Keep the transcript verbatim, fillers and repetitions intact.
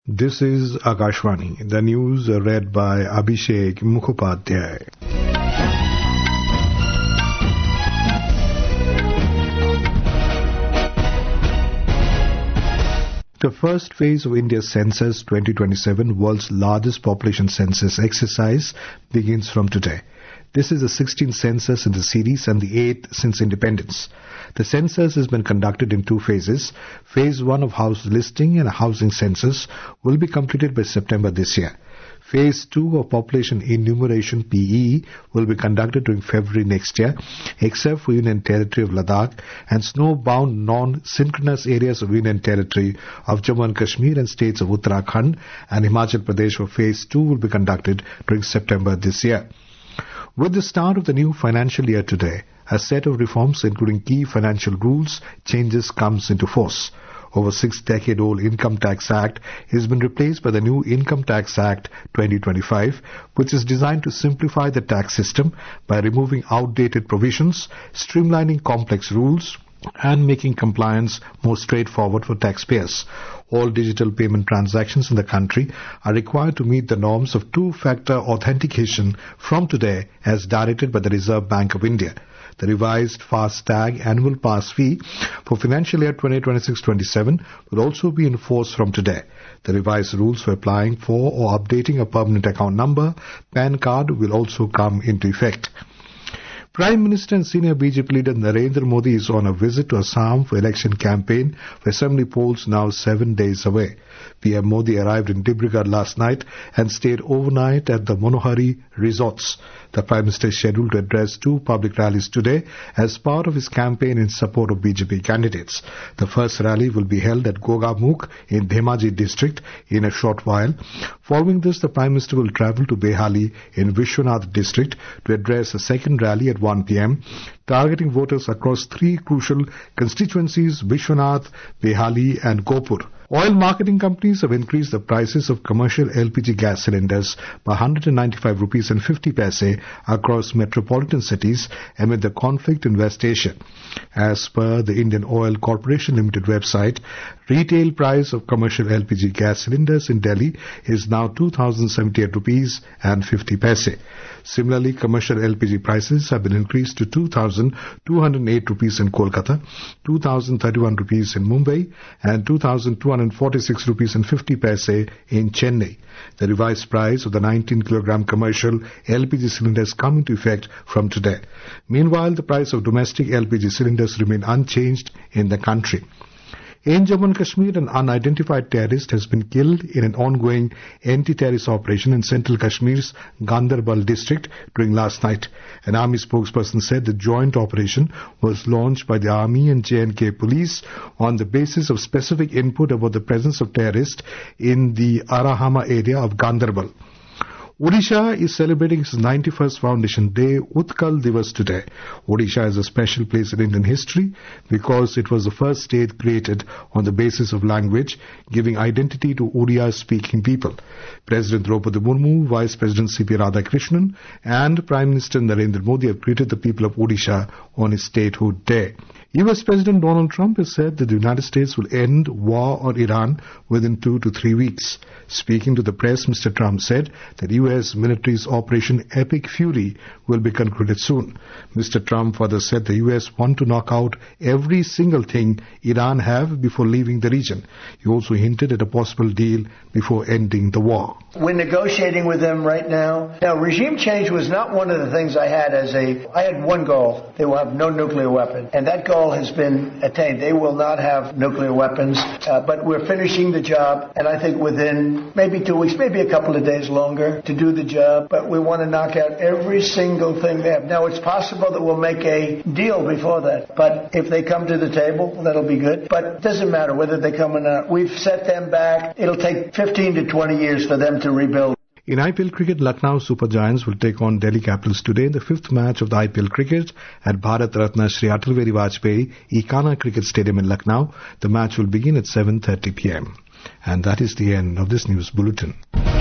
This is Akashvani. The news read by Abhishek Mukhopadhyay. The first phase of India's Census twenty twenty-seven, world's largest population census exercise, begins from today. This is the sixteenth census in the series and the eighth since independence. The census has been conducted in two phases. Phase one of house listing and housing census will be completed by September this year. Phase two of population enumeration P E will be conducted during February next year, except for Union Territory of Ladakh and snow-bound non-synchronous areas of Union Territory of Jammu and Kashmir and states of Uttarakhand and Himachal Pradesh, where Phase two will be conducted during September this year. With the start of the new financial year today, a set of reforms including key financial rules changes comes into force. Over six-decade-old Income Tax Act has been replaced by the new Income Tax Act twenty twenty-five, which is designed to simplify the tax system by removing outdated provisions, streamlining complex rules, and making compliance more straightforward for taxpayers. All digital payment transactions in the country are required to meet the norms of two-factor authentication from today as directed by the Reserve Bank of India. The revised FASTag annual pass fee for financial year twenty twenty-six twenty-seven will also be enforced from today. The revised rules for applying for or updating a permanent account number, PAN card, will also come into effect. Prime Minister and senior B J P leader Narendra Modi is on a visit to Assam for election campaign, for assembly polls now seven days away. P M Modi arrived in Dibrugarh last night and stayed overnight at the Monohari resorts. The Prime Minister is scheduled to address two public rallies today as part of his campaign in support of B J P candidates. The first rally will be held at Gogamukh in Dhemaji district in a short while. Following this, the Prime Minister will travel to Behali in Vishwanath district to address a second rally at one p.m., targeting voters across three crucial constituencies, Vishwanath, Behali and Gopur. Oil marketing companies have increased the prices of commercial L P G gas cylinders by one hundred ninety-five rupees and fifty paise across metropolitan cities amid the conflict in West Asia. As per the Indian Oil Corporation Limited website, retail price of commercial L P G gas cylinders in Delhi is now two thousand seventy-eight rupees and fifty paise. Similarly, commercial L P G prices have been increased to two thousand two hundred eight rupees in Kolkata, two thousand thirty-one rupees in Mumbai and two thousand two hundred forty-six rupees and fifty paise in Chennai. The revised price of the nineteen kilogram commercial L P G cylinders come into effect from today. Meanwhile, the price of domestic L P G cylinders remain unchanged in the country. In Jammu and Kashmir, an unidentified terrorist has been killed in an ongoing anti-terrorist operation in central Kashmir's Ganderbal district during last night. An army spokesperson said the joint operation was launched by the army and J and K police on the basis of specific input about the presence of terrorists in the Arahama area of Ganderbal. Odisha is celebrating its ninety-first Foundation Day, Utkal Divas, today. Odisha is a special place in Indian history because it was the first state created on the basis of language, giving identity to Odia-speaking people. President Draupadi Murmu, Vice President C P Radhakrishnan and Prime Minister Narendra Modi have greeted the people of Odisha on its statehood day. U S President Donald Trump has said that the United States will end war on Iran within two to three weeks. Speaking to the press, Mister Trump said that U S military's Operation Epic Fury will be concluded soon. Mister Trump further said the U S want to knock out every single thing Iran have before leaving the region. He also hinted at a possible deal before ending the war. We're negotiating with them right now. Now, regime change was not one of the things I had as a... I had one goal. They will have no nuclear weapon. And that goal has been attained. They will not have nuclear weapons. Uh, but we're finishing the job. And I think within maybe two weeks, maybe a couple of days longer to do the job. But we want to knock out every single thing they have. Now, it's possible that we'll make a deal before that. But if they come to the table, that'll be good. But it doesn't matter whether they come or not. We've set them back. It'll take fifteen to twenty years for them to rebuild. In I P L cricket, Lucknow Super Giants will take on Delhi Capitals today in the fifth match of the I P L cricket at Bharat Ratna Shri Atal Bihari Vajpayee Ekana Cricket Stadium in Lucknow. The match will begin at seven thirty p.m. And that is the end of this news bulletin.